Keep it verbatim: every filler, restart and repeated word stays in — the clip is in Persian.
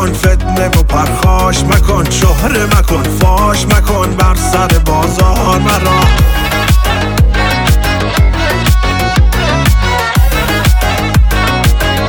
مکن، فتنه و پرخاش مکن، شهره مکن، فاش مکن بر سر بازار مرا.